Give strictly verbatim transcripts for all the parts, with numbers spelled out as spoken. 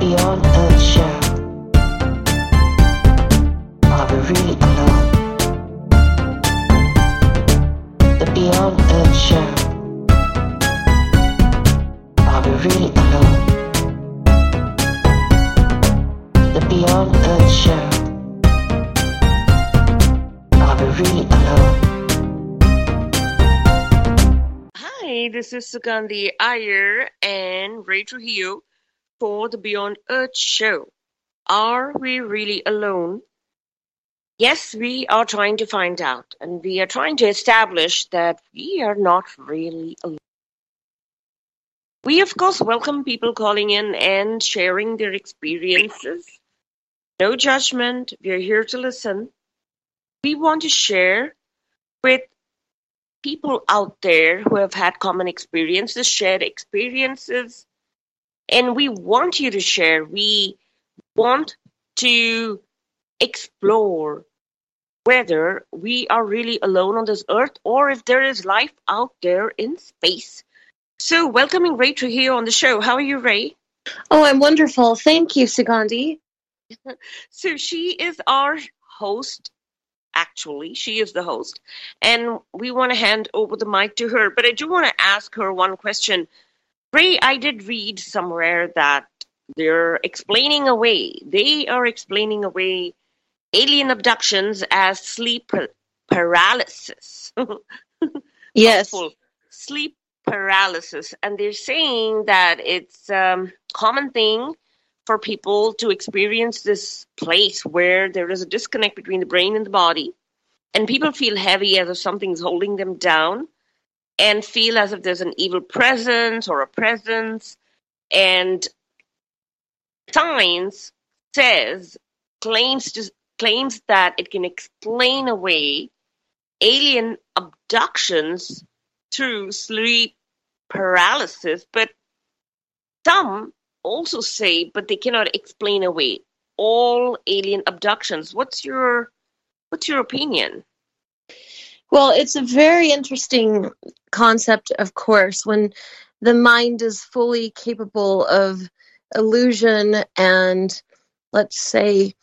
Beyond Earth show. Are we really alone? The Beyond Earth show. Are we really alone? The Beyond Earth show. Are we really alone? Hi, this is Sugandhi Iyer and Ray Trujillo for the Beyond Earth show. Are we really alone? Yes, we are trying to find out, and we are trying to establish that we are not really alone. We, of course, welcome people calling in and sharing their experiences. No judgment. We are here to listen. We want to share with people out there who have had common experiences, shared experiences, and we want you to share. We want to explore whether we are really alone on this earth or if there is life out there in space. So, welcoming Ray Trujillo on the show. How are you, Ray? Oh, I'm wonderful. Thank you, Sugandhi. So, she is our host. Actually, she is the host, and we want to hand over the mic to her. But I do want to ask her one question. Ray, I did read somewhere that they're explaining away, they are explaining away alien abductions as sleep paralysis. Yes. Helpful. Sleep paralysis. And they're saying that it's a um, common thing for people to experience this place where there is a disconnect between the brain and the body, and people feel heavy as if something's holding them down, and feel as if there's an evil presence or a presence. And science says, claims to, claims that it can explain away alien abductions through sleep paralysis, but some also say, but they cannot explain away all alien abductions. What's your what's your opinion? Well, it's a very interesting concept, of course, when the mind is fully capable of illusion and, let's say,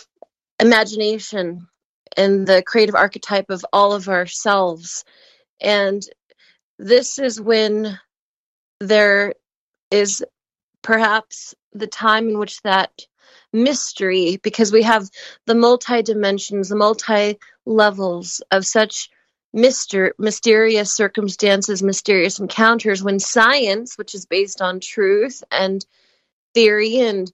imagination and the creative archetype of all of ourselves. And this is when there is perhaps the time in which that mystery, because we have the multi-dimensions, the multi-levels of such myster- mysterious circumstances, mysterious encounters, when science, which is based on truth and theory and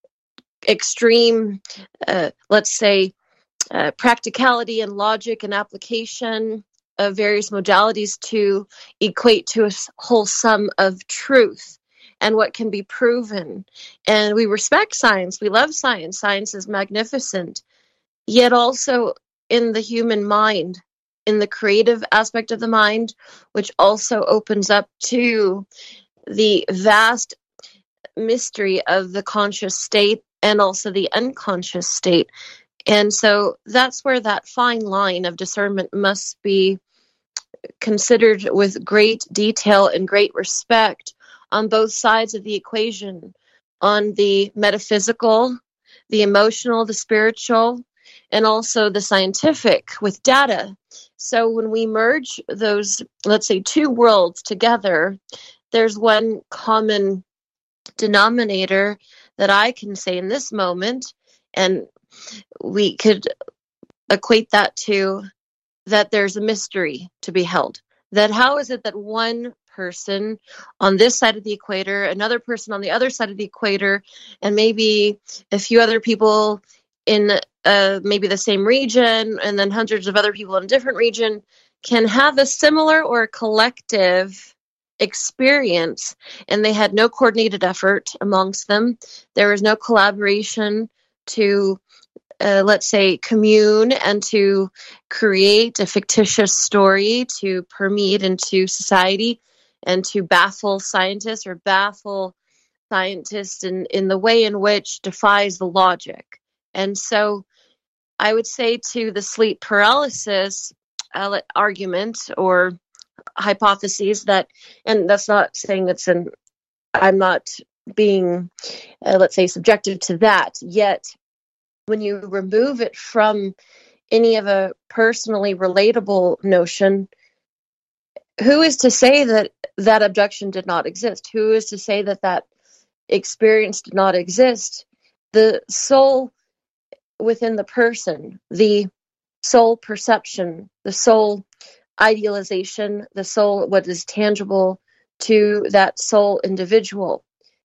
extreme, uh, let's say, uh, practicality and logic and application of various modalities to equate to a whole sum of truth and what can be proven. And we respect science. We love science. Science is magnificent. Yet also in the human mind, in the creative aspect of the mind, which also opens up to the vast mystery of the conscious state and also the unconscious state. And so that's where that fine line of discernment must be considered with great detail and great respect on both sides of the equation, on the metaphysical, the emotional, the spiritual, and also the scientific with data. So when we merge those, let's say, two worlds together, there's one common denominator that I can say in this moment, and we could equate that to that there's a mystery to be held. That how is it that one person on this side of the equator, another person on the other side of the equator, and maybe a few other people in uh, maybe the same region, and then hundreds of other people in a different region, can have a similar or collective experience, and they had no coordinated effort amongst them. There was no collaboration to Uh, let's say, commune and to create a fictitious story to permeate into society and to baffle scientists or baffle scientists in, in the way in which defies the logic. And so I would say to the sleep paralysis uh, argument or hypotheses that, and that's not saying it's an, I'm not being, uh, let's say, subjective to that. Yet, when you remove it from any of a personally relatable notion, who is to say that that abduction did not exist? Who is to say that that experience did not exist? The soul within the person, the soul perception, the soul idealization, the soul, what is tangible to that soul individual,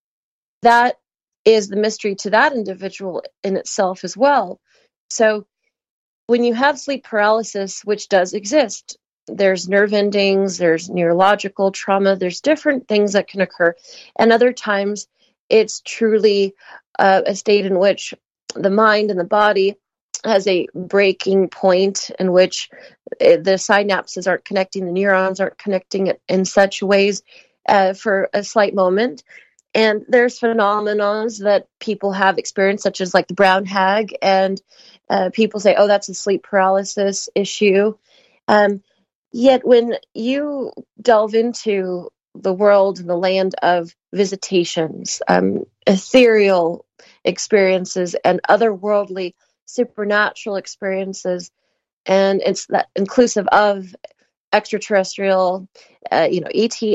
that is the mystery to that individual in itself as well. So when you have sleep paralysis, which does exist, there's nerve endings, there's neurological trauma, there's different things that can occur. And other times it's truly uh, a state in which the mind and the body has a breaking point in which the synapses aren't connecting, the neurons aren't connecting it in such ways uh, for a slight moment. And there's phenomena that people have experienced, such as like the brown hag, and uh, people say, oh, that's a sleep paralysis issue. Um, yet when you delve into the world and the land of visitations, um, ethereal experiences, and otherworldly supernatural experiences, and it's that inclusive of extraterrestrial, uh, you know, E T,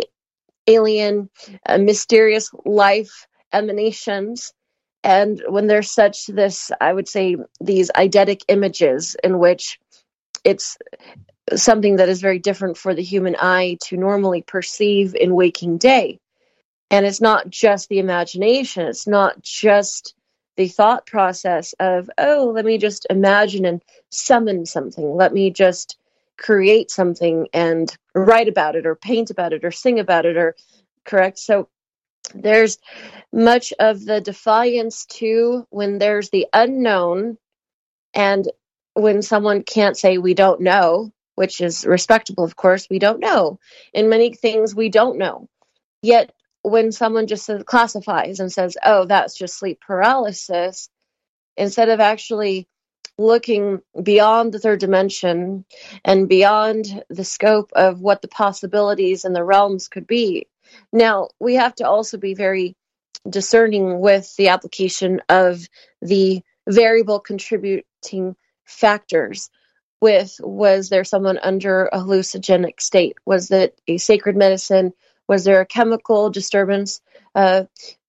alien, uh, mysterious life emanations. And when there's such this, I would say, these eidetic images in which it's something that is very different for the human eye to normally perceive in waking day. And it's not just the imagination. It's not just the thought process of, oh, let me just imagine and summon something. Let me just create something and write about it or paint about it or sing about it, or correct. So there's much of the defiance too when there's the unknown, and when someone can't say we don't know, which is respectable, of course, we don't know. In many things we don't know. Yet when someone just classifies and says, oh, that's just sleep paralysis, instead of actually looking beyond the third dimension and beyond the scope of what the possibilities and the realms could be. Now, we have to also be very discerning with the application of the variable contributing factors. With, was there someone under a hallucinogenic state? Was it a sacred medicine? Was there a chemical disturbance, uh,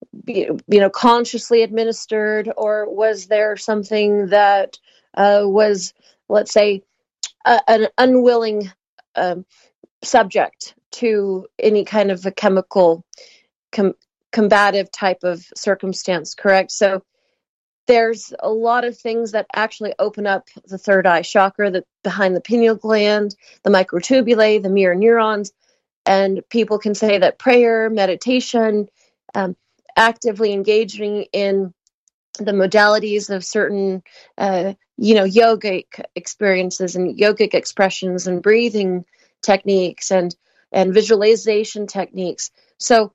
you know, consciously administered? Or was there something that uh, was, let's say, a, an unwilling um, subject to any kind of a chemical com- combative type of circumstance, correct? So there's a lot of things that actually open up the third eye chakra, the behind the pineal gland, the microtubulae, the mirror neurons. And people can say that prayer, meditation, um, actively engaging in the modalities of certain, uh, you know, yogic experiences and yogic expressions and breathing techniques and, and visualization techniques. So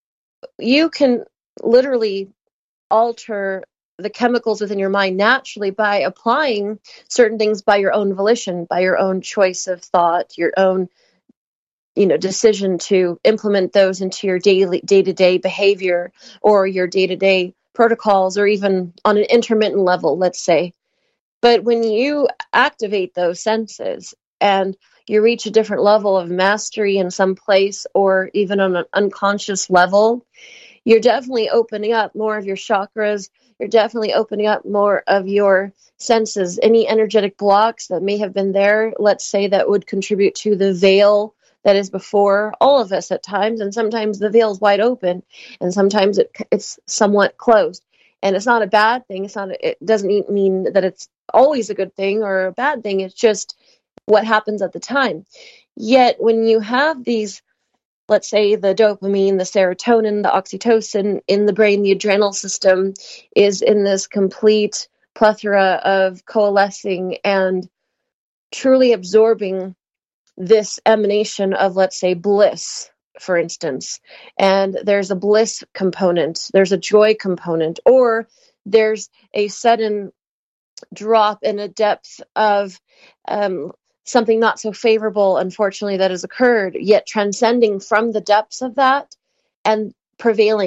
you can literally alter the chemicals within your mind naturally by applying certain things by your own volition, by your own choice of thought, your own, you know, decision to implement those into your daily day-to-day behavior or your day-to-day protocols, or even on an intermittent level, let's say. But when you activate those senses and you reach a different level of mastery in some place, or even on an unconscious level, you're definitely opening up more of your chakras. You're definitely opening up more of your senses. Any energetic blocks that may have been there, let's say, that would contribute to the veil that is before all of us at times. And sometimes the veil is wide open, and sometimes it, it's somewhat closed. And it's not a bad thing. It's not. It doesn't mean that it's always a good thing or a bad thing. It's just what happens at the time. Yet when you have these, let's say, the dopamine, the serotonin, the oxytocin in the brain, the adrenal system is in this complete plethora of coalescing and truly absorbing this emanation of, let's say, bliss, for instance. And there's a bliss component, there's a joy component, or there's a sudden drop in a depth of um, something not so favorable, unfortunately, that has occurred, yet transcending from the depths of that and prevailing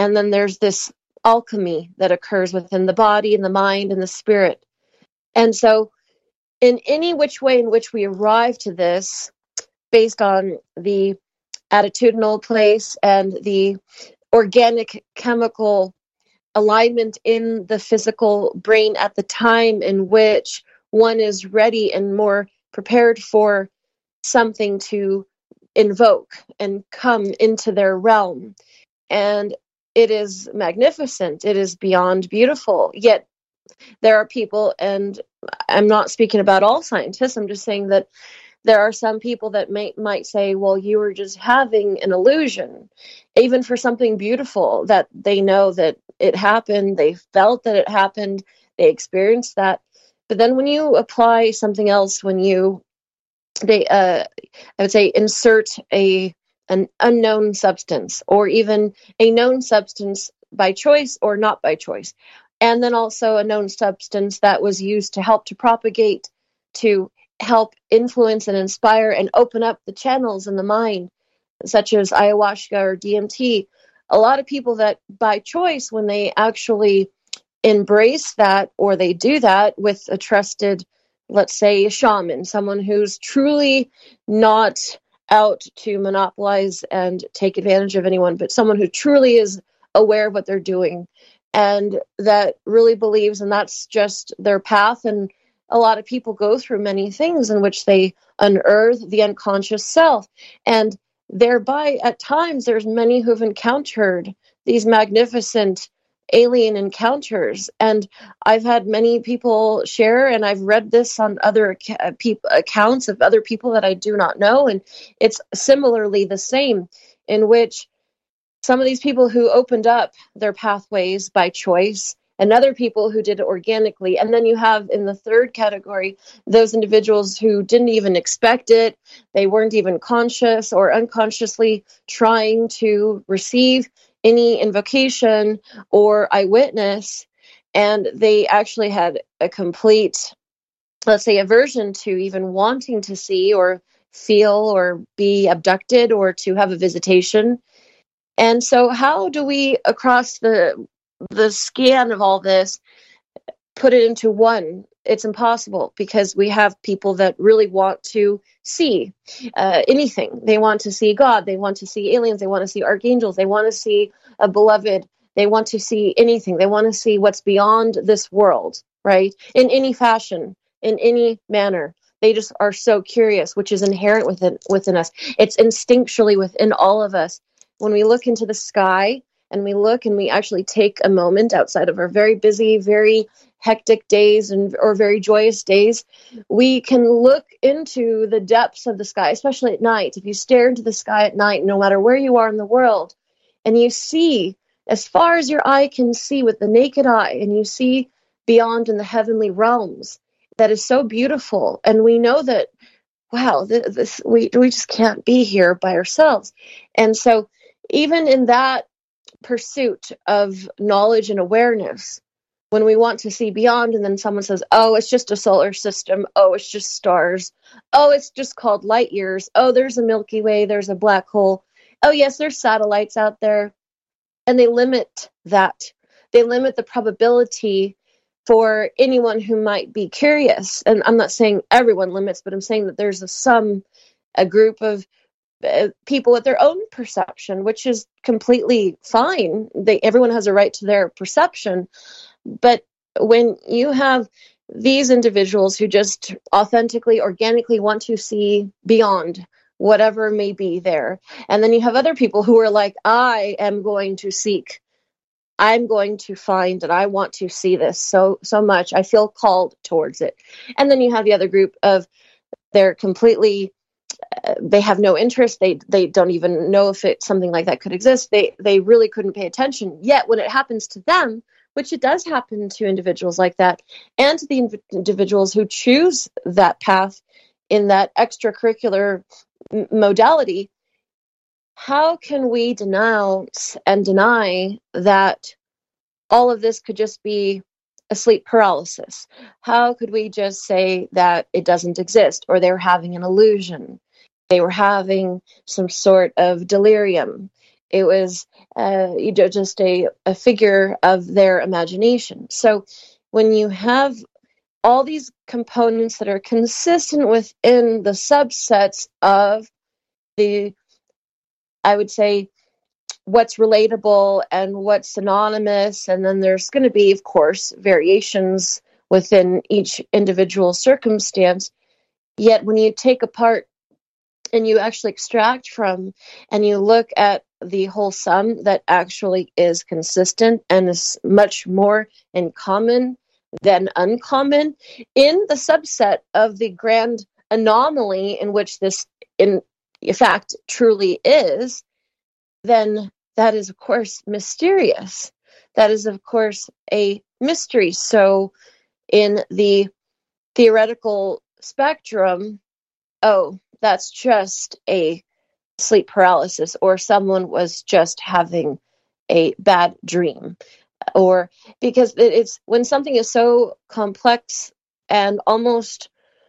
And then there's this alchemy that occurs within the body and the mind and the spirit. And so in any which way in which we arrive to this, based on the attitudinal place and the organic chemical alignment in the physical brain at the time in which one is ready and more prepared for something to invoke and come into their realm. And it is magnificent. It is beyond beautiful. Yet there are people, and I'm not speaking about all scientists, I'm just saying that there are some people that may, might say, well, you were just having an illusion, even for something beautiful that they know that it happened, they felt that it happened, they experienced that. But then when you apply something else, when you, they, uh, I would say, insert a an unknown substance, or even a known substance by choice or not by choice, and then also a known substance that was used to help to propagate, to help influence and inspire and open up the channels in the mind, such as ayahuasca or D M T. A lot of people that by choice, when they actually embrace that, or they do that with a trusted, let's say, a shaman, someone who's truly not out to monopolize and take advantage of anyone, but someone who truly is aware of what they're doing and that really believes, and that's just their path. And a lot of people go through many things in which they unearth the unconscious self, and thereby at times there's many who've encountered these magnificent alien encounters. And I've had many people share, and I've read this on other ac- pe- accounts of other people that I do not know, and it's similarly the same, in which some of these people who opened up their pathways by choice, and other people who did it organically. And then you have in the third category, those individuals who didn't even expect it. They weren't even conscious or unconsciously trying to receive any invocation or eyewitness. And they actually had a complete, let's say, aversion to even wanting to see or feel or be abducted or to have a visitation. And so how do we, across the the scan of all this, put it into one? It's impossible, because we have people that really want to see uh, anything. They want to see God. They want to see aliens. They want to see archangels. They want to see a beloved. They want to see anything. They want to see what's beyond this world, right? In any fashion, in any manner. They just are so curious, which is inherent within within us. It's instinctually within all of us. When we look into the sky and we look and we actually take a moment outside of our very busy, very hectic days and or very joyous days, we can look into the depths of the sky, especially at night. If you stare into the sky at night, no matter where you are in the world, and you see as far as your eye can see with the naked eye, and you see beyond in the heavenly realms, that is so beautiful. And we know that, wow, this, this we we just can't be here by ourselves. And so even in that pursuit of knowledge and awareness, when we want to see beyond, and then someone says, oh, it's just a solar system, oh, it's just stars, oh, it's just called light years, oh, there's a Milky Way, there's a black hole, oh, yes, there's satellites out there. And they limit that. They limit the probability for anyone who might be curious. And I'm not saying everyone limits, but I'm saying that there's a some, a group of uh, people with their own perception, which is completely fine. They, everyone has a right to their perception. But when you have these individuals who just authentically, organically want to see beyond whatever may be there, and then you have other people who are like, I am going to seek, I'm going to find, and I want to see this so so much, I feel called towards it. And then you have the other group of, they're completely, uh, they have no interest, they they don't even know if it something like that could exist, they they really couldn't pay attention. Yet when it happens to them, which it does happen to individuals like that, and to the inv- individuals who choose that path in that extracurricular m- modality, how can we denounce and deny that all of this could just be a sleep paralysis? How could we just say that it doesn't exist, or they were having an illusion, they were having some sort of delirium? It was uh, you know, just a, a figure of their imagination. So when you have all these components that are consistent within the subsets of the, I would say, what's relatable and what's synonymous, and then there's going to be, of course, variations within each individual circumstance. Yet when you take apart and you actually extract from and you look at the whole sum that actually is consistent and is much more in common than uncommon in the subset of the grand anomaly in which this in fact truly is, then that is of course mysterious. That is of course a mystery. So in the theoretical spectrum, oh, that's just a sleep paralysis, or someone was just having a bad dream. Or because it's when something is so complex and almost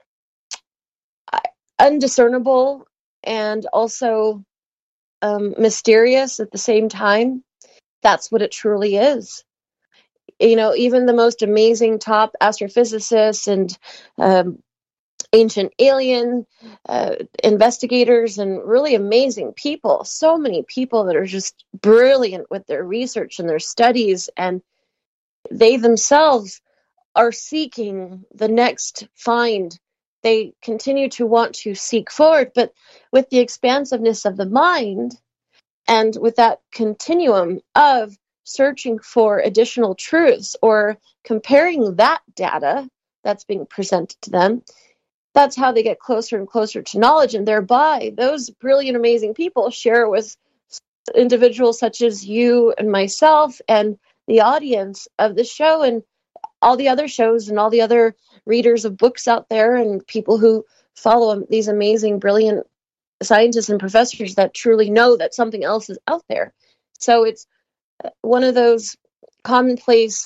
undiscernible and also um, mysterious at the same time, that's what it truly is. You know, even the most amazing top astrophysicists and um, ancient alien uh, investigators and really amazing people, so many people that are just brilliant with their research and their studies, and they themselves are seeking the next find. They continue to want to seek forward, but with the expansiveness of the mind and with that continuum of searching for additional truths or comparing that data that's being presented to them, that's how they get closer and closer to knowledge. And thereby, those brilliant, amazing people share with individuals such as you and myself and the audience of the show and all the other shows and all the other readers of books out there and people who follow these amazing, brilliant scientists and professors that truly know that something else is out there. So it's one of those commonplace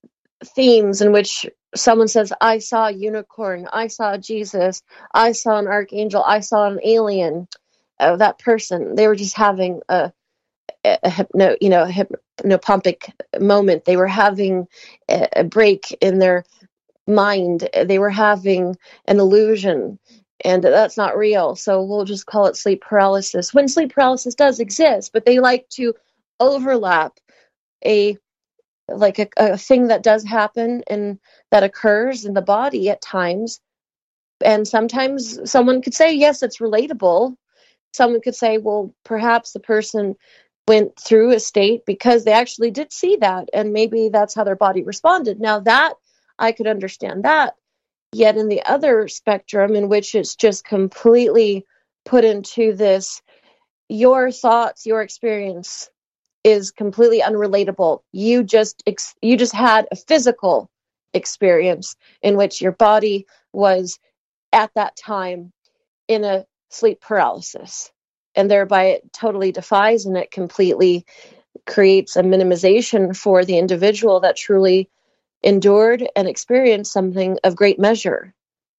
themes in which someone says, I saw a unicorn, I saw Jesus, I saw an archangel, I saw an alien. Uh, that person, they were just having a, a hypno, you know, a hypnopompic moment. They were having a, a break in their mind. They were having an illusion, and that's not real. So we'll just call it sleep paralysis, when sleep paralysis does exist, but they like to overlap a like a, a thing that does happen and that occurs in the body at times. And sometimes someone could say, yes, it's relatable. Someone could say, well, perhaps the person went through a state because they actually did see that, and maybe that's how their body responded. Now that I could understand that. Yet in the other spectrum, in which it's just completely put into this, your thoughts, your experience is completely unrelatable. You just ex- you just had a physical experience in which your body was at that time in a sleep paralysis, and thereby it totally defies and it completely creates a minimization for the individual that truly endured and experienced something of great measure.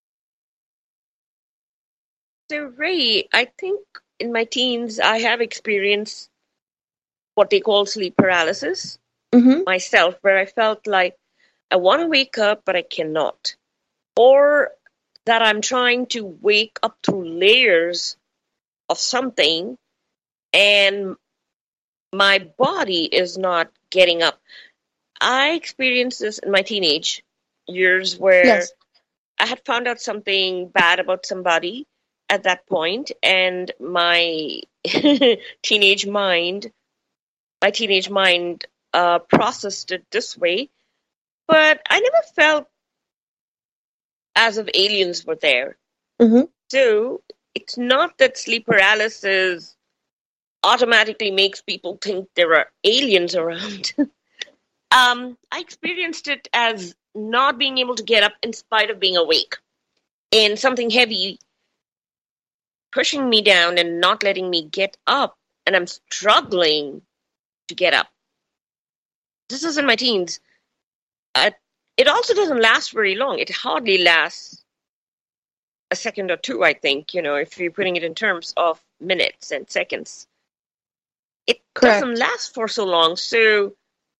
So, Ray, I think in my teens I have experienced what they call sleep paralysis Mm-hmm. myself, where I felt like I want to wake up, but I cannot. Or that I'm trying to wake up through layers of something and my body is not getting up. I experienced this in my teenage years where Yes. I had found out something bad about somebody at that point, and my teenage mind, my teenage mind uh, processed it this way, but I never felt as if aliens were there. Mm-hmm. So it's not that sleep paralysis automatically makes people think there are aliens around. um, I experienced it as not being able to get up in spite of being awake, and something heavy pushing me down and not letting me get up, and I'm struggling to get up. This is in my teens. Uh, it also doesn't last very long. It hardly lasts a second or two, I think, you know, if you're putting it in terms of minutes and seconds. it Correct. doesn't last for so long. So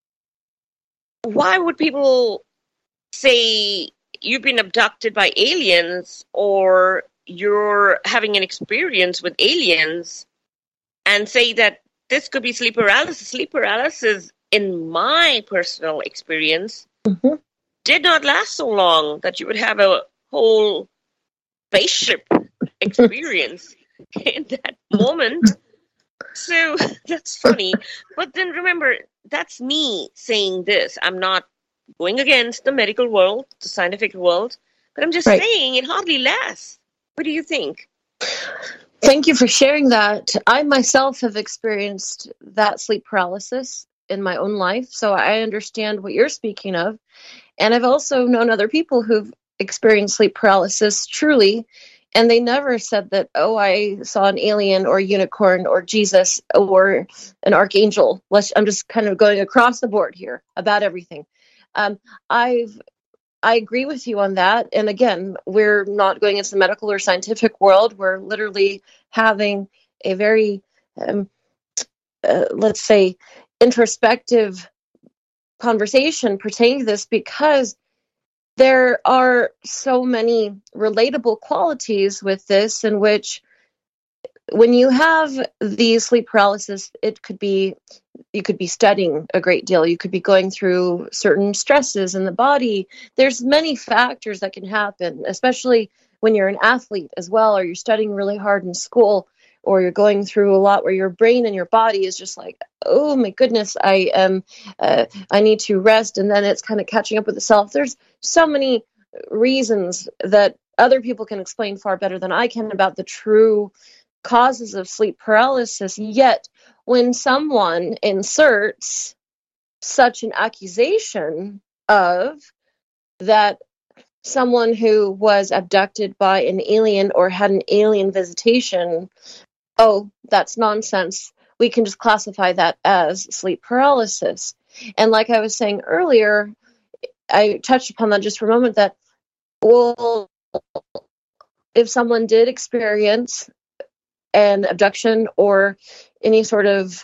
why would people say you've been abducted by aliens or you're having an experience with aliens and say that this could be sleep paralysis? Sleep paralysis, in my personal experience, Mm-hmm. did not last so long that you would have a whole spaceship experience in that moment. So that's funny. But then remember, that's me saying this. I'm not going against the medical world, the scientific world, but I'm just Right. saying it hardly lasts. What do you think? Thank you for sharing that. I myself have experienced that sleep paralysis in my own life, so I understand what you're speaking of. And I've also known other people who've experienced sleep paralysis truly, and they never said that, oh, I saw an alien or a unicorn or Jesus or an archangel. Let's, I'm just kind of going across the board here about everything. Um, I've I agree with you on that. And again, we're not going into the medical or scientific world. We're literally having a very, um, uh, let's say, introspective conversation pertaining to this, because there are so many relatable qualities with this, in which when you have the sleep paralysis, it could be, you could be studying a great deal. You could be going through certain stresses in the body. There's many factors that can happen, especially when you're an athlete as well, or you're studying really hard in school, or you're going through a lot where your brain and your body is just like, oh my goodness, I am, uh, I need to rest. And then it's kind of catching up with itself. There's so many reasons that other people can explain far better than I can about the true causes of sleep paralysis. Yet when someone inserts such an accusation of that someone who was abducted by an alien or had an alien visitation, oh, that's nonsense. We can just classify that as sleep paralysis. And like I was saying earlier, I touched upon that just for a moment, that, well, if someone did experience an abduction or any sort of,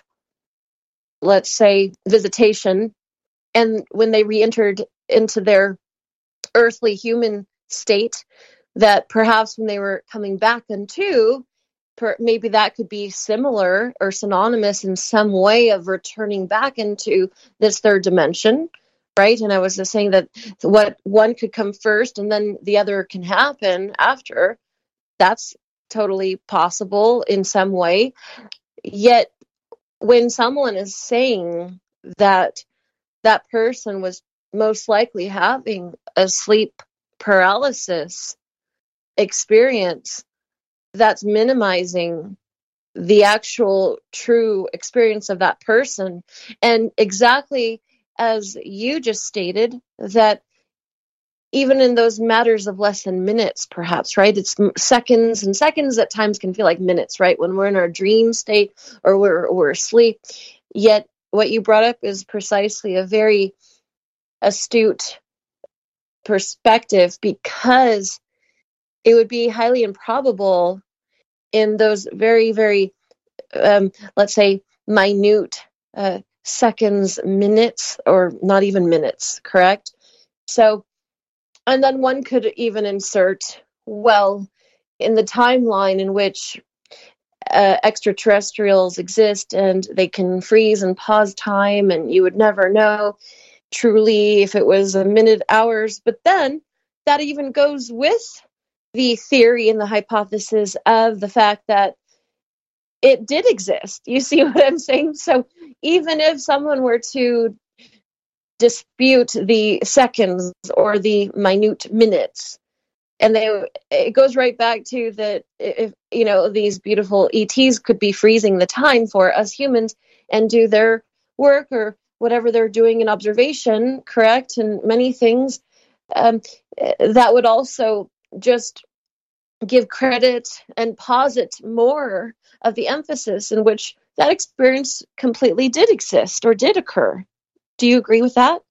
let's say, visitation, and when they re-entered into their earthly human state, that perhaps when they were coming back into, per, maybe that could be similar or synonymous in some way of returning back into this third dimension, right? And I was just saying that what one could come first and then the other can happen after. That's totally possible in some way. Yet when someone is saying that that person was most likely having a sleep paralysis experience, that's minimizing the actual true experience of that person. And exactly as you just stated, that even in those matters of less than minutes, perhaps, right? It's seconds, and seconds at times can feel like minutes, right? When we're in our dream state or we're, we're asleep. Yet what you brought up is precisely a very astute perspective, because it would be highly improbable in those very, very, um, let's say, minute uh, seconds, minutes, or not even minutes, correct? So, and then one could even insert, well, in the timeline in which uh, extraterrestrials exist and they can freeze and pause time, and you would never know truly if it was a minute, hours. But then that even goes with the theory and the hypothesis of the fact that it did exist. You see what I'm saying? So even if someone were to dispute the seconds or the minute minutes, and they, it goes right back to that, if, you know, these beautiful E Ts could be freezing the time for us humans and do their work or whatever they're doing in observation, correct? And many things, um, that would also just give credit and posit more of the emphasis in which that experience completely did exist or did occur. Do you agree with that?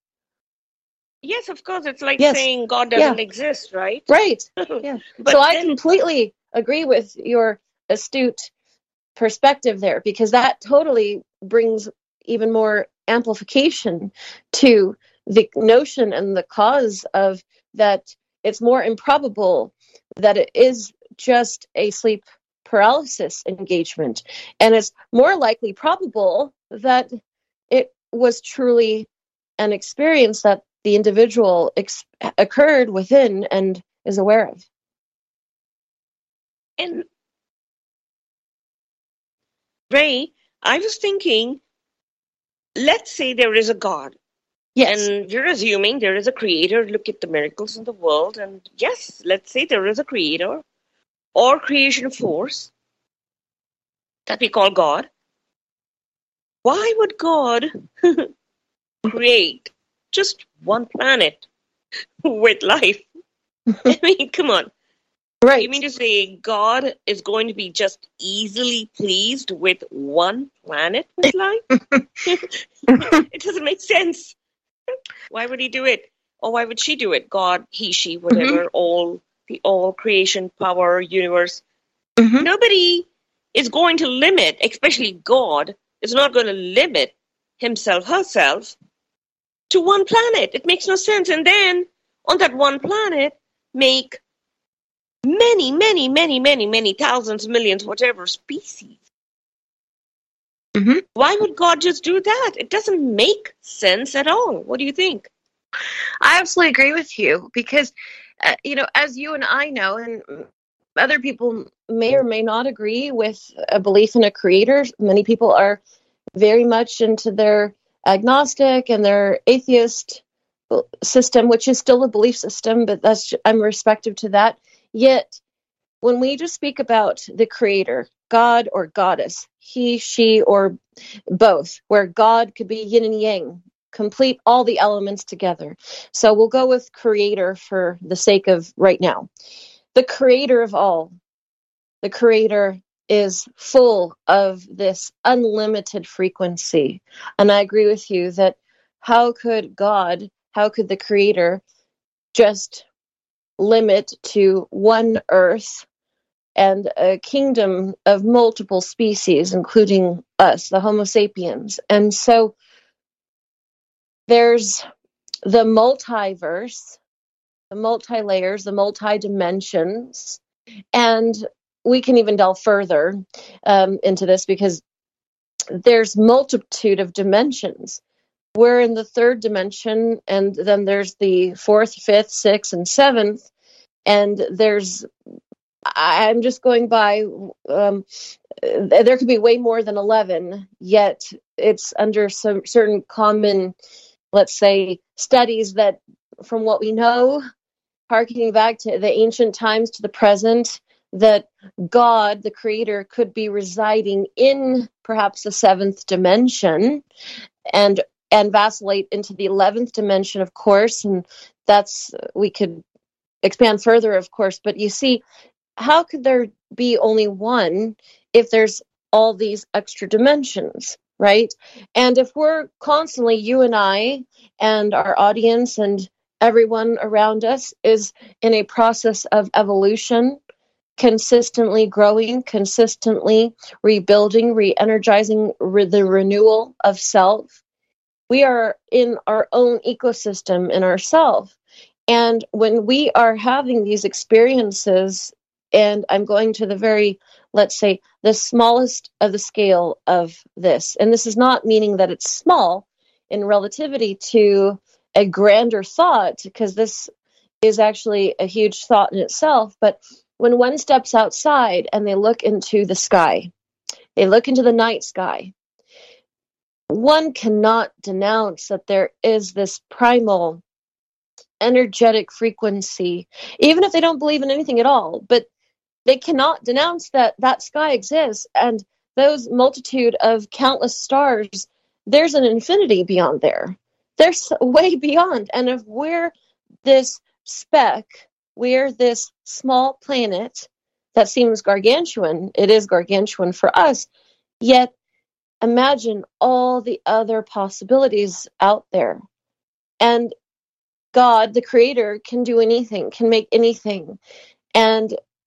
Yes, of course. It's like Yes. saying God doesn't Yeah. exist, right? Right. Yeah. But So I then- completely agree with your astute perspective there, because that totally brings even more amplification to the notion and the cause of that it's more improbable that it is just a sleep paralysis engagement, and it's more likely probable that it was truly an experience that the individual ex- occurred within and is aware of. And Ray, I was thinking, let's say there is a God. Yes. And you're assuming there is a creator. Look at the miracles in the world. And yes, let's say there is a creator or creation force that we call God. Why would God create just one planet with life? I mean, come on. Right. You mean to say God is going to be just easily pleased with one planet with life? It doesn't make sense. Why would he do it? Or why would she do it? God, he, she, whatever, mm-hmm. all the all creation, power, universe. Mm-hmm. Nobody is going to limit, especially God, is not going to limit himself, herself to one planet. It makes no sense. And then on that one planet, make many, many, many, many, many thousands, millions, whatever species. Mm-hmm. Why would God just do that? It doesn't make sense at all. What do you think? I absolutely agree with you because, uh, you know, as you and I know, and other people may or may not agree with a belief in a creator. Many people are very much into their agnostic and their atheist system, which is still a belief system, but that's I'm respective to that. Yet, when we just speak about the creator, God or goddess, he, she, or both, where God could be yin and yang, complete all the elements together. So we'll go with creator for the sake of right now. The creator of all, the creator is full of this unlimited frequency. And I agree with you that how could God, how could the creator just limit to one earth and a kingdom of multiple species, including us, the Homo sapiens? And so there's the multiverse, the multi-layers, the multi-dimensions, and we can even delve further um, into this because there's multitude of dimensions. We're in the third dimension, and then there's the fourth, fifth, sixth, and seventh, and there's I'm just going by, um, there could be way more than eleven, yet it's under some certain common, let's say, studies that, from what we know, harkening back to the ancient times to the present, that God, the creator, could be residing in perhaps the seventh dimension and and vacillate into the eleventh dimension, of course, and that's, we could expand further, of course, but you see, how could there be only one if there's all these extra dimensions, right? And if we're constantly, you and I and our audience and everyone around us is in a process of evolution, consistently growing, consistently rebuilding, re-energizing re- the renewal of self, we are in our own ecosystem in ourself. And when we are having these experiences, and I'm going to the very, let's say, the smallest of the scale of this. And this is not meaning that it's small in relativity to a grander thought, because this is actually a huge thought in itself. But when one steps outside and they look into the sky, they look into the night sky, one cannot denounce that there is this primal energetic frequency, even if they don't believe in anything at all. But they cannot denounce that that sky exists, and those multitude of countless stars, there's an infinity beyond there. There's way beyond. And if we're this speck, we're this small planet that seems gargantuan, it is gargantuan for us, yet imagine all the other possibilities out there. And God, the creator, can do anything, can make anything. And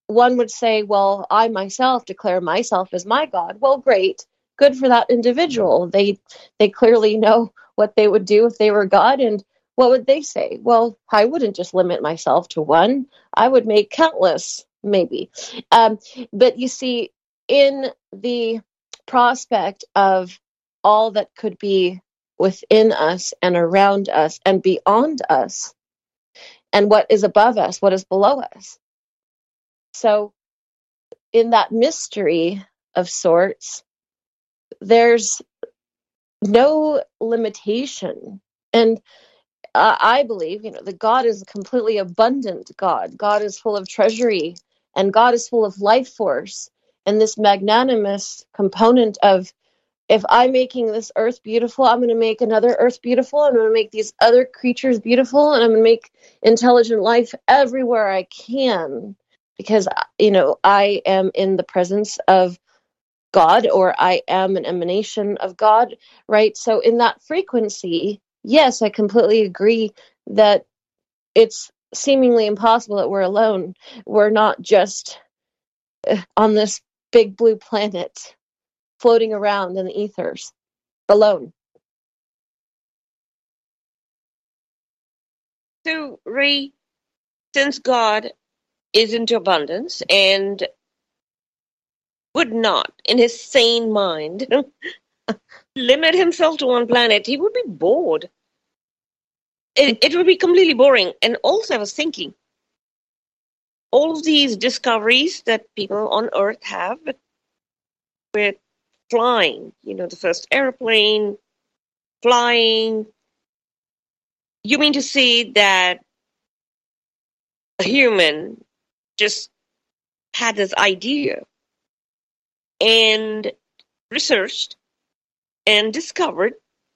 one would say, well, I myself declare myself as my God. Well, great. Good for that individual. They they clearly know what they would do if they were God. And what would they say? Well, I wouldn't just limit myself to one. I would make countless, maybe. Um, but you see, in the prospect of all that could be within us and around us and beyond us, and what is above us, what is below us. So in that mystery of sorts, there's no limitation. And uh, I believe, you know, that God is a completely abundant God. God is full of treasury, and God is full of life force. And this magnanimous component of, if I'm making this earth beautiful, I'm going to make another earth beautiful. I'm going to make these other creatures beautiful, and I'm going to make intelligent life everywhere I can, because, you know, I am in the presence of God, or I am an emanation of God, right? So in that frequency, yes, I completely agree that it's seemingly impossible that we're alone. We're not just on this big blue planet floating around in the ethers alone. So, Ray, since God is into abundance and would not, in his sane mind, limit himself to one planet, he would be bored. It, it would be completely boring. And also, I was thinking, all of these discoveries that people on Earth have with flying, you know, the first airplane, flying, you mean to say that a human just had this idea and researched and discovered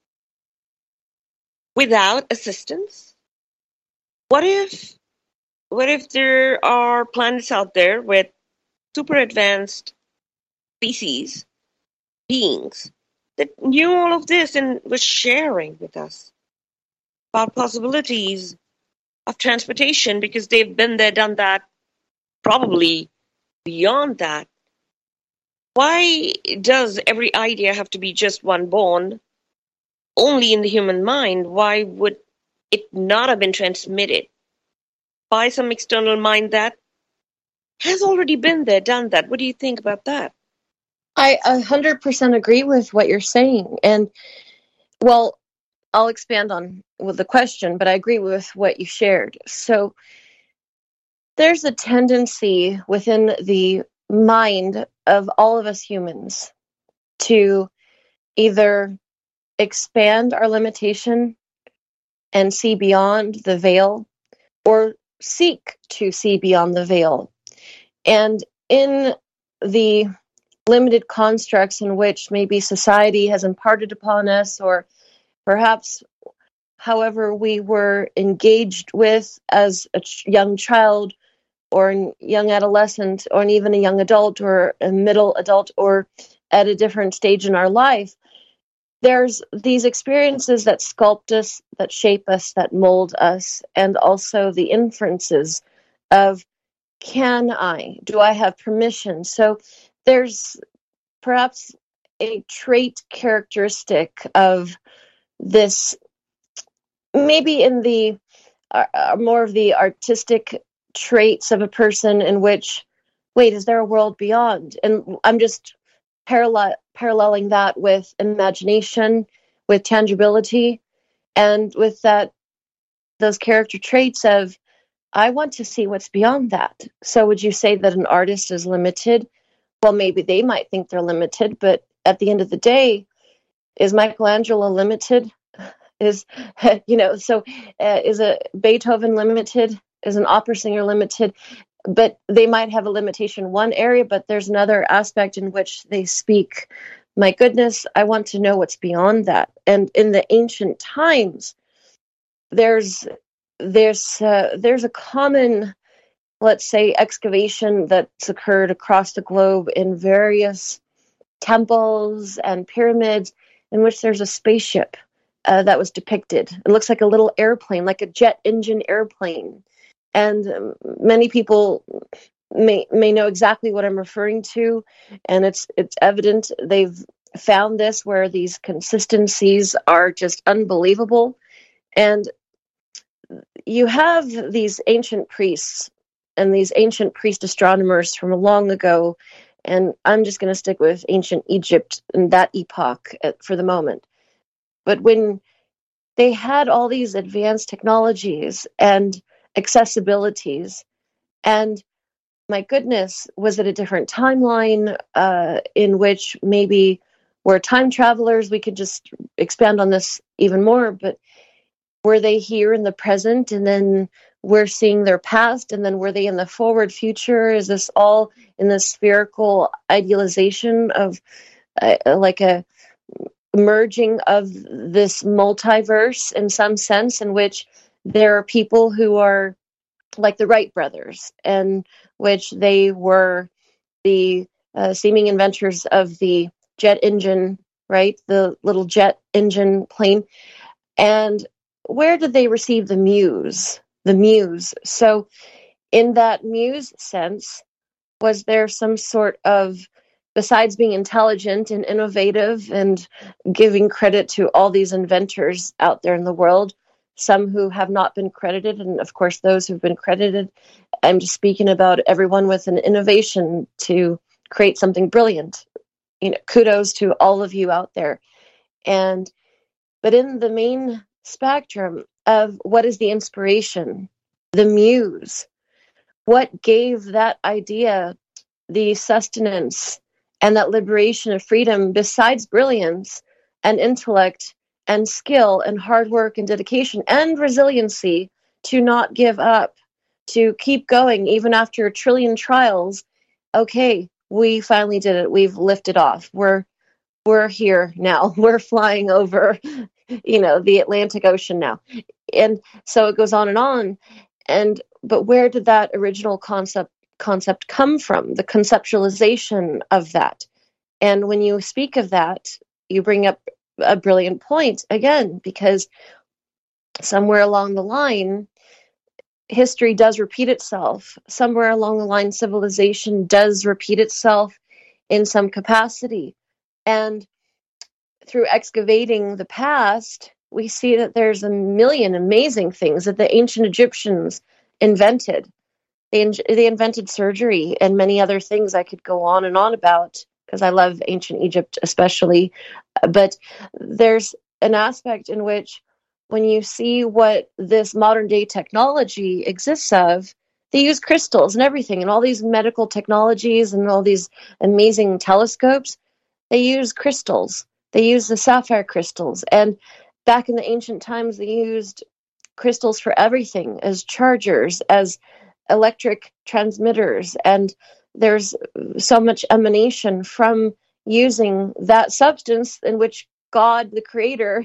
without assistance? What if what if there are planets out there with super advanced species, beings, that knew all of this and was sharing with us about possibilities of transportation, because they've been there, done that, probably beyond that? Why does every idea have to be just one born only in the human mind? Why would it not have been transmitted by some external mind that has already been there, done that? What do you think about that? I one hundred percent agree with what you're saying. And, well, I'll expand on with the question, but I agree with what you shared. So there's a tendency within the mind of all of us humans to either expand our limitation and see beyond the veil, or seek to see beyond the veil. And in the limited constructs in which maybe society has imparted upon us, or perhaps however we were engaged with as a ch- young child, or a young adolescent, or even a young adult, or a middle adult, or at a different stage in our life, there's these experiences that sculpt us, that shape us, that mold us, and also the inferences of, can I? Do I have permission? So there's perhaps a trait characteristic of this, maybe in the uh, more of the artistic traits of a person, in which, wait, is there a world beyond? And I'm just parallel paralleling that with imagination, with tangibility, and with that those character traits of, I want to see what's beyond that. So would you say that an artist is limited? Well, maybe they might think they're limited, but at the end of the day, is Michelangelo limited? Is, you know, so uh, is a Beethoven limited? Is an opera singer limited? But they might have a limitation in one area, but there's another aspect in which they speak, my goodness, I want to know what's beyond that. And in the ancient times, there's there's uh, there's a common, let's say, excavation that's occurred across the globe in various temples and pyramids, in which there's a spaceship uh, that was depicted. It looks like a little airplane, like a jet engine airplane. And um, many people may may know exactly what I'm referring to, and it's it's evident they've found this where these consistencies are just unbelievable. And you have these ancient priests and these ancient priest astronomers from long ago, and I'm just going to stick with ancient Egypt and that epoch at, for the moment. But when they had all these advanced technologies and accessibilities, and my goodness, was it a different timeline uh, in which maybe we're time travelers? We could just expand on this even more, but were they here in the present and then we're seeing their past, and then were they in the forward future? Is this all in the spherical idealization of uh, like a merging of this multiverse in some sense, in which there are people who are like the Wright brothers, and which they were the uh, seeming inventors of the jet engine, right? The little jet engine plane. And where did they receive the muse? The muse. So in that muse sense, was there some sort of, besides being intelligent and innovative and giving credit to all these inventors out there in the world, some who have not been credited, and of course those who've been credited, I'm just speaking about everyone with an innovation to create something brilliant. You know, kudos to all of you out there. And but in the main spectrum of what is the inspiration, the muse, what gave that idea the sustenance and that liberation of freedom, besides brilliance and intellect and skill and hard work and dedication and resiliency, to not give up, to keep going even after a trillion trials? Okay, we finally did it. We've lifted off. We're we're here now. We're flying over, you know, the Atlantic Ocean now. And so it goes on and on. And but where did that original concept concept come from? The conceptualization of that. And when you speak of that, you bring up a brilliant point again, because somewhere along the line, history does repeat itself. Somewhere along the line, civilization does repeat itself in some capacity. And through excavating the past, we see that there's a million amazing things that the ancient Egyptians invented. They, in- they invented surgery and many other things I could go on and on about, because I love ancient Egypt especially. But there's an aspect in which, when you see what this modern day technology exists of, they use crystals and everything, and all these medical technologies and all these amazing telescopes, they use crystals. They use the sapphire crystals. And back in the ancient times, they used crystals for everything, as chargers, as electric transmitters. And there's so much emanation from using that substance in which God, the creator,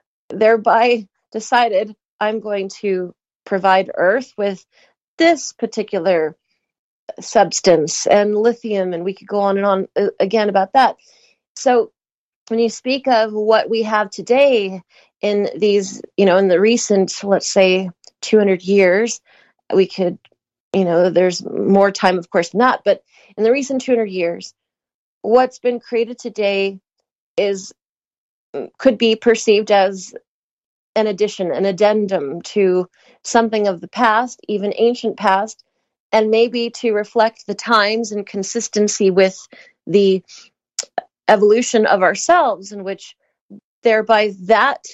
thereby decided, I'm going to provide Earth with this particular substance and lithium, and we could go on and on uh, again about that. So when you speak of what we have today in these, you know, in the recent, let's say, two hundred years, we could, you know, there's more time, of course, than that, but in the recent two hundred years, what's been created today is, could be perceived as an addition, an addendum to something of the past, even ancient past, and maybe to reflect the times and consistency with the evolution of ourselves, in which thereby that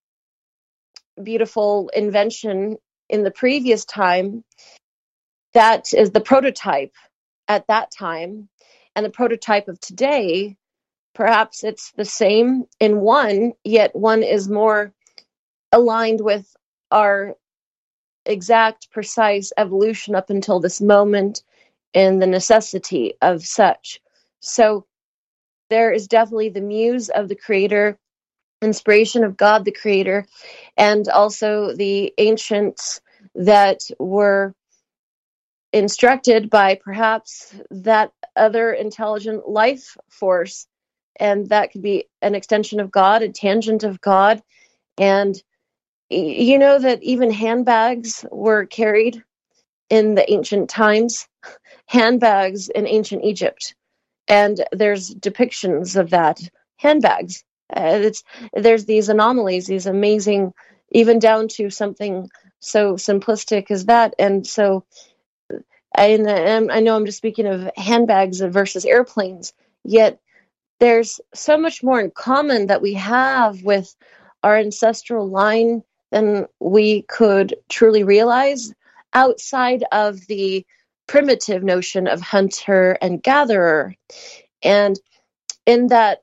beautiful invention in the previous time, that is the prototype at that time, and the prototype of today, perhaps it's the same in one, yet one is more aligned with our exact, precise evolution up until this moment and the necessity of such. So there is definitely the muse of the creator, inspiration of God the creator, and also the ancients that were instructed by perhaps that other intelligent life force, and that could be an extension of God, a tangent of God. And you know that even handbags were carried in the ancient times, handbags in ancient Egypt, and there's depictions of that handbags. Uh, it's there's these anomalies, these amazing, even down to something so simplistic as that. And so, I, and I know I'm just speaking of handbags versus airplanes, yet there's so much more in common that we have with our ancestral line than we could truly realize outside of the primitive notion of hunter and gatherer. And in that,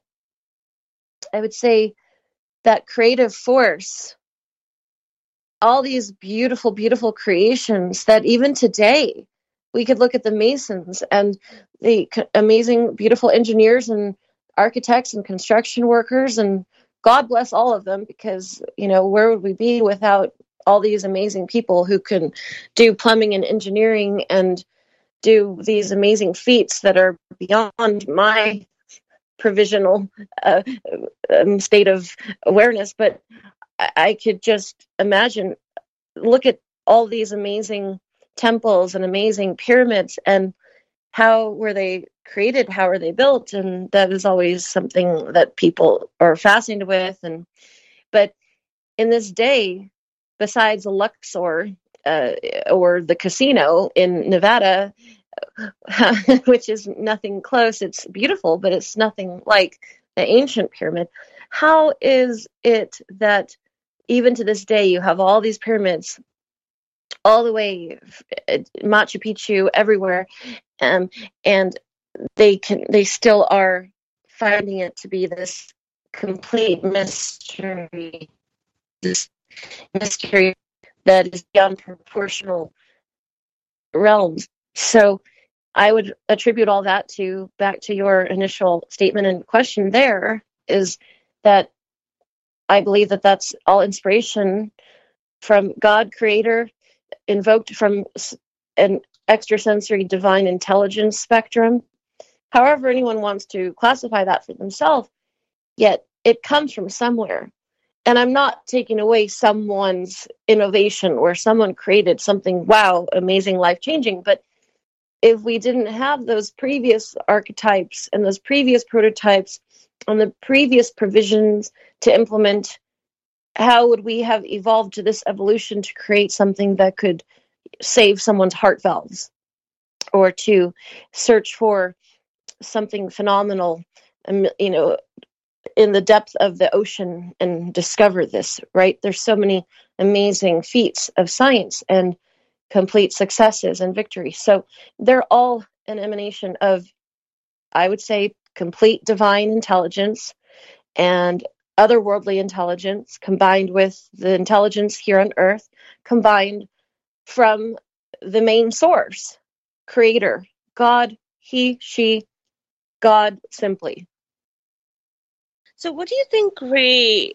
I would say that creative force, all these beautiful, beautiful creations that even today we could look at the Masons and the amazing, beautiful engineers and architects and construction workers, and God bless all of them, because, you know, where would we be without all these amazing people who can do plumbing and engineering and do these amazing feats that are beyond my provisional uh, um, state of awareness. But I-, I could just imagine, look at all these amazing temples and amazing pyramids, and how were they created, how are they built? And that is always something that people are fascinated with. And but in this day, besides Luxor uh, or the casino in Nevada, which is nothing close, it's beautiful, but it's nothing like the ancient pyramid. How is it that even to this day you have all these pyramids all the way, Machu Picchu, everywhere, um, and they can they still are finding it to be this complete mystery, this mystery that is beyond proportional realms. So I would attribute all that to back to your initial statement and question. There is that I believe that that's all inspiration from God, Creator, invoked from an extrasensory divine intelligence spectrum, however anyone wants to classify that for themselves, yet it comes from somewhere. And I'm not taking away someone's innovation where someone created something, wow, amazing, life-changing. But if we didn't have those previous archetypes and those previous prototypes and the previous provisions to implement, how would we have evolved to this evolution to create something that could save someone's heart valves, or to search for something phenomenal, um, you know, in the depth of the ocean and discover this, right? There's so many amazing feats of science and complete successes and victories. So they're all an emanation of, I would say, complete divine intelligence and otherworldly intelligence combined with the intelligence here on Earth, combined from the main source, Creator, God, He, She, God simply. So what do you think, Ray,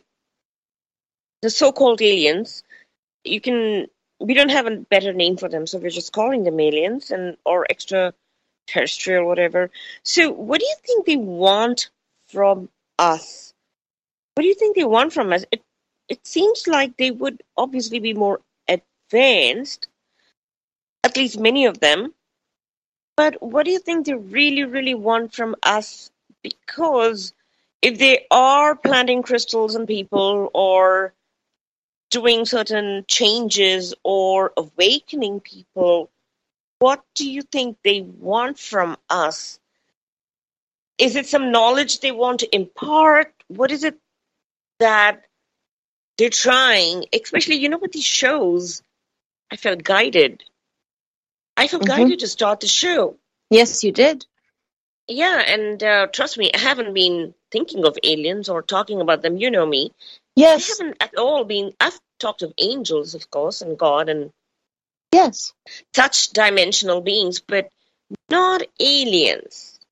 the so-called aliens, you can, we don't have a better name for them, so we're just calling them aliens and or extraterrestrial, whatever. So what do you think they want from us? What do you think they want from us? It, it seems like they would obviously be more advanced, at least many of them. But what do you think they really, really want from us? Because if they are planting crystals on people or doing certain changes or awakening people, what do you think they want from us? Is it some knowledge they want to impart? What is it that they're trying? Especially, you know, with these shows, I felt guided. I felt mm-hmm. guided to start the show. Yes, you did. Yeah, and uh, trust me, I haven't been thinking of aliens or talking about them. You know me. Yes. I haven't at all been. I've talked of angels, of course, and God, and yes, such dimensional beings, but not aliens.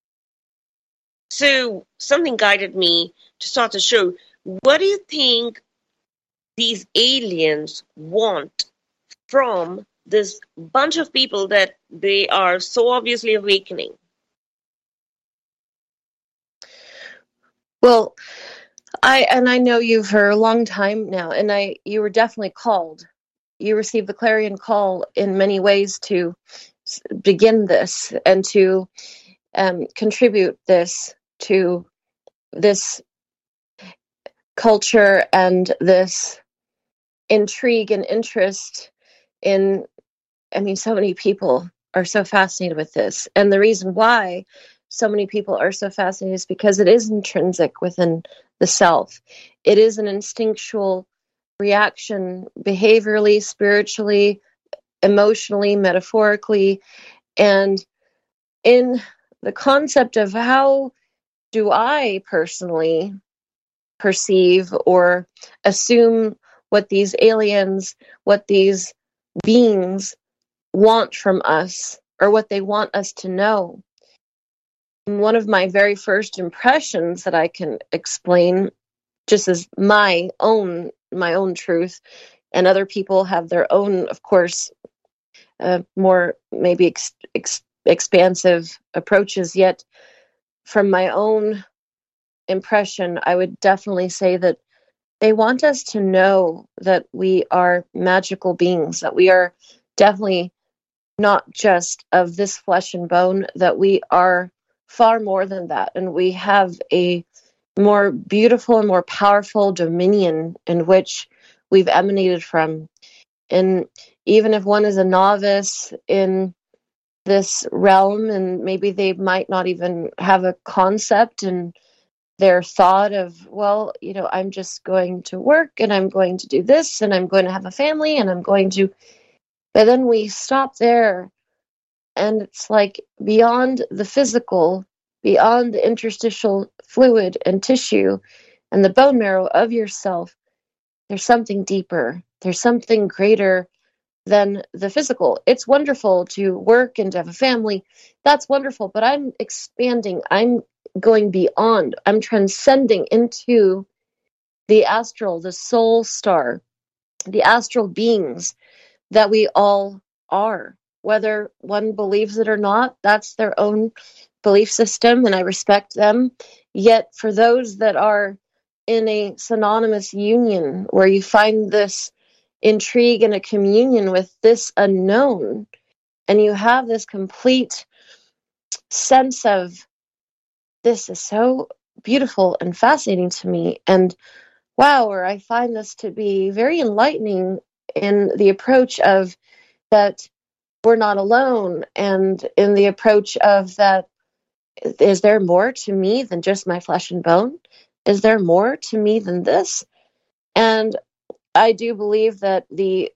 So something guided me to start the show. What do you think these aliens want from this bunch of people that they are so obviously awakening? Well, I and I know you for a long time now, and I you were definitely called you receive the clarion call in many ways to s- begin this and to um, contribute this to this culture and this intrigue and interest in, I mean, so many people are so fascinated with this. And the reason why so many people are so fascinated is because it is intrinsic within the self. It is an instinctual reaction, behaviorally, spiritually, emotionally, metaphorically. And in the concept of how do I personally perceive or assume what these aliens, what these beings want from us, or what they want us to know. One of my very first impressions that I can explain just as my own my own truth, and other people have their own, of course, uh, more maybe ex- ex- expansive approaches, yet from my own impression, I would definitely say that they want us to know that we are magical beings, that we are definitely not just of this flesh and bone, that we are far more than that. And we have a more beautiful and more powerful dominion in which we've emanated from. And even if one is a novice in this realm, and maybe they might not even have a concept and their thought of, well, you know, I'm just going to work and I'm going to do this and I'm going to have a family and I'm going to, but then we stop there. And it's like beyond the physical, beyond the interstitial fluid and tissue and the bone marrow of yourself, there's something deeper. There's something greater than the physical. It's wonderful to work and to have a family. That's wonderful. But I'm expanding. I'm going beyond. I'm transcending into the astral, the soul star, the astral beings that we all are. Whether one believes it or not, that's their own belief system, and I respect them. Yet for those that are in a synonymous union where you find this intrigue and a communion with this unknown, and you have this complete sense of, this is so beautiful and fascinating to me, and wow, or I find this to be very enlightening in the approach of that we're not alone, and in the approach of that, is there more to me than just my flesh and bone? Is there more to me than this? And I do believe that the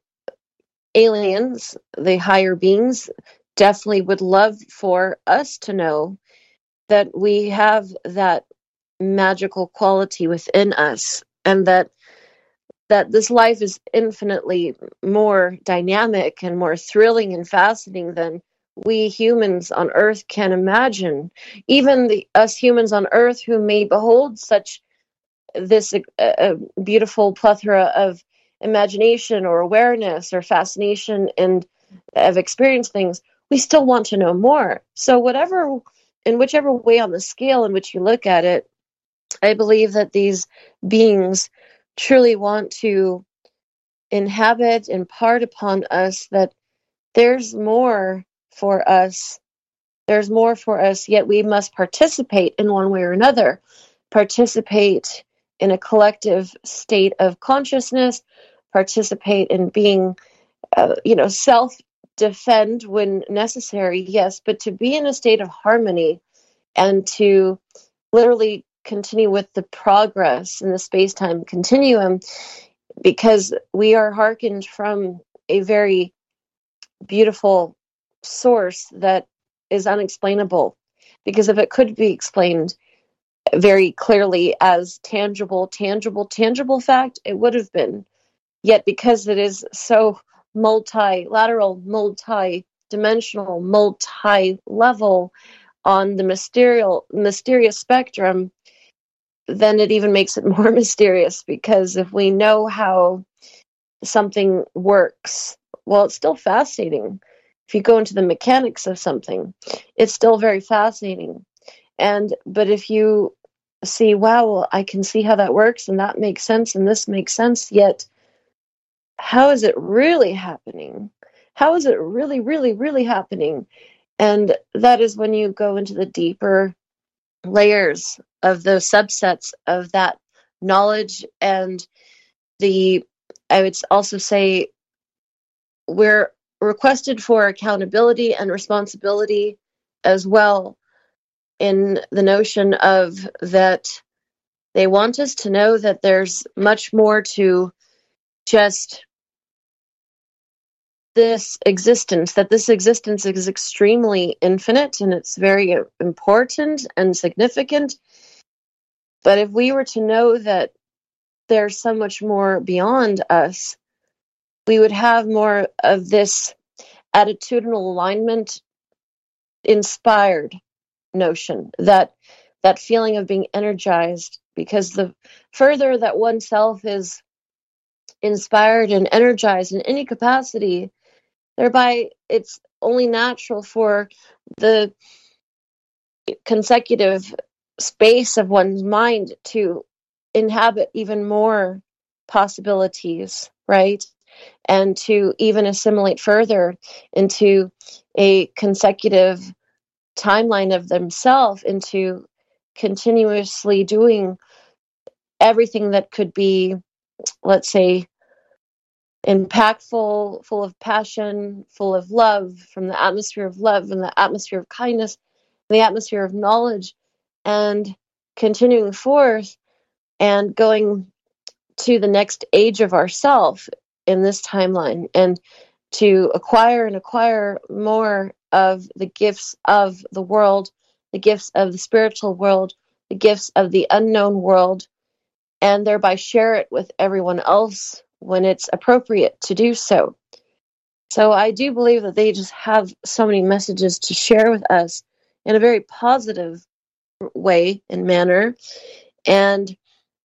aliens, the higher beings, definitely would love for us to know that we have that magical quality within us, and that that this life is infinitely more dynamic and more thrilling and fascinating than we humans on Earth can imagine. Even the us humans on Earth who may behold such this uh, uh, beautiful plethora of imagination or awareness or fascination and have experienced things, we still want to know more. So whatever, in whichever way on the scale in which you look at it, I believe that these beings truly want to inhabit, impart upon us that there's more for us. There's more for us, yet we must participate in one way or another. Participate in a collective state of consciousness, participate in being, uh, you know, self-defend when necessary, yes, but to be in a state of harmony and to literally continue with the progress in the space-time continuum, because we are hearkened from a very beautiful source that is unexplainable. Because if it could be explained very clearly as tangible, tangible, tangible fact, it would have been. Yet because it is so multilateral, multi-dimensional, multi-level on the mysterious, mysterious spectrum, then it even makes it more mysterious, because if we know how something works, well, it's still fascinating. If you go into the mechanics of something, it's still very fascinating. And but if you see, wow, well, I can see how that works, and that makes sense, and this makes sense, yet how is it really happening? How is it really, really, really happening? And that is when you go into the deeper layers of those subsets of that knowledge. And the, I would also say, we're requested for accountability and responsibility as well, in the notion of that they want us to know that there's much more to just this existence, that this existence is extremely infinite and it's very important and significant. But if we were to know that there's so much more beyond us, we would have more of this attitudinal alignment inspired notion, that that feeling of being energized, because the further that oneself is inspired and energized in any capacity, thereby it's only natural for the consecutive space of one's mind to inhabit even more possibilities, right? And to even assimilate further into a consecutive timeline of themselves, into continuously doing everything that could be, let's say, impactful, full of passion, full of love, from the atmosphere of love and the atmosphere of kindness, and the atmosphere of knowledge, and continuing forth and going to the next age of ourself in this timeline, and to acquire and acquire more of the gifts of the world, the gifts of the spiritual world, the gifts of the unknown world, and thereby share it with everyone else when it's appropriate to do so. So I do believe that they just have so many messages to share with us in a very positive way and manner. And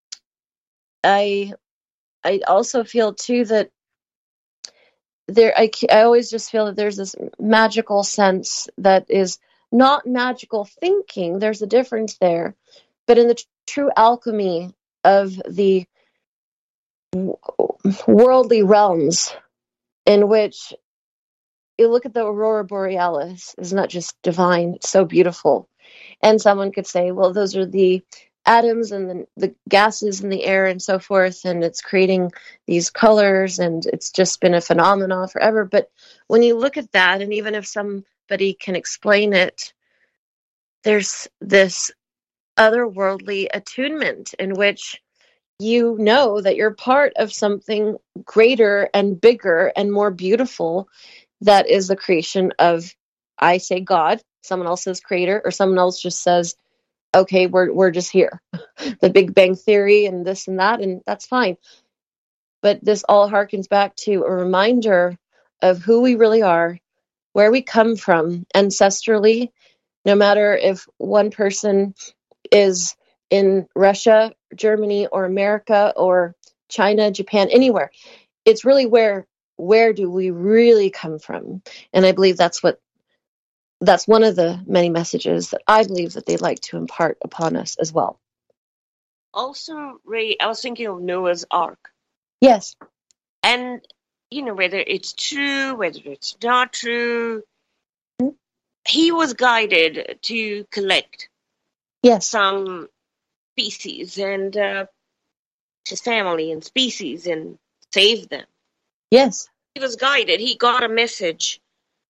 I I also feel too that there I, I always just feel that there's this magical sense that is not magical thinking. There's a difference there. But in the tr- true alchemy of the w- worldly realms, in which you look at the aurora borealis, is not just divine, it's so beautiful. And someone could say, well, those are the atoms and the, the gases in the air and so forth, and it's creating these colors, and it's just been a phenomenon forever. But when you look at that, and even if somebody can explain it, there's this otherworldly attunement in which you know that you're part of something greater and bigger and more beautiful, that is the creation of, I say God, someone else says creator, or someone else just says, okay, we're we're just here. The Big Bang Theory and this and that, and that's fine. But this all harkens back to a reminder of who we really are, where we come from ancestrally, no matter if one person is in Russia, Germany, or America, or China, Japan, anywhere. It's really where where do we really come from? And I believe that's what that's one of the many messages that I believe that they'd like to impart upon us as well. Also, Ray, I was thinking of Noah's Ark. Yes. And, you know, whether it's true, whether it's not true, mm-hmm. he was guided to collect yes. some species and uh, his family and species and save them. Yes. He was guided. He got a message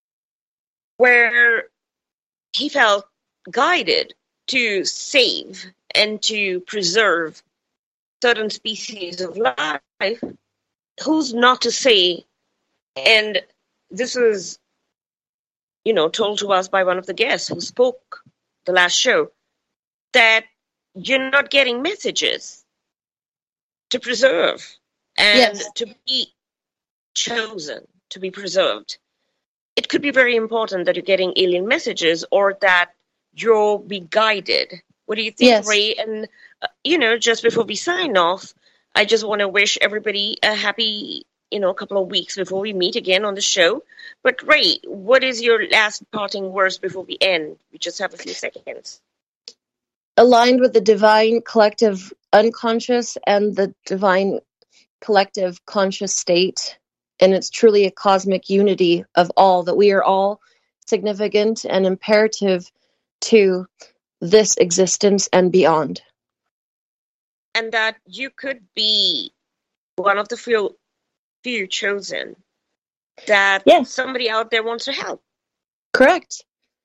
where he felt guided to save and to preserve certain species of life. Who's not to say? And this was, you know, told to us by one of the guests who spoke the last show, that you're not getting messages to preserve and yes. to be chosen, to be preserved. It could be very important that you're getting alien messages, or that you'll be guided. What do you think, yes. Ray? And, uh, you know, just before we sign off, I just want to wish everybody a happy, you know, couple of weeks before we meet again on the show. But, Ray, what is your last parting words before we end? We just have a few seconds. Aligned with the divine collective unconscious and the divine collective conscious state, and it's truly a cosmic unity of all, that we are all significant and imperative to this existence and beyond. And that you could be one of the few, few chosen that Yes. somebody out there wants to help. Correct.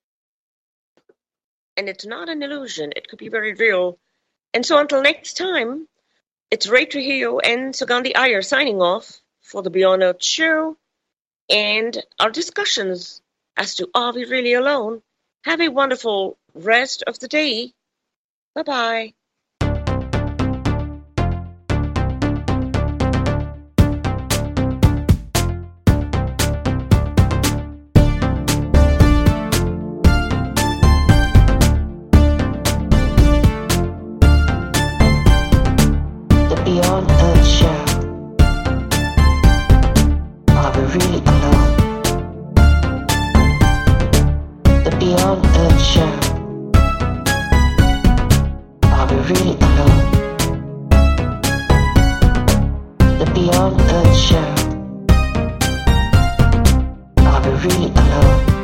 And it's not an illusion. It could be very real. And so until next time, it's Ray Trujillo and Sugandhi Iyer signing off for the Beyond Earth show and our discussions as to are we really alone? Have a wonderful rest of the day. Bye-bye. The Beyond Earth show. Are we really alone? The Beyond Earth show. Are we really alone? The Beyond Earth show. Are we really alone?